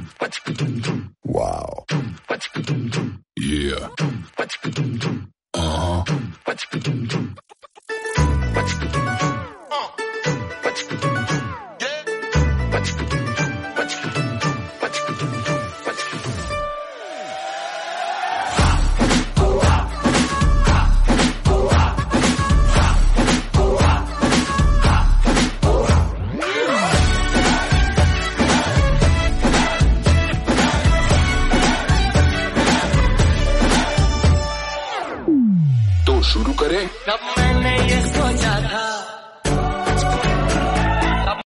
Wow. Yeah. Uh-huh. तो शुरू करें। कब मैंने ये सोचा था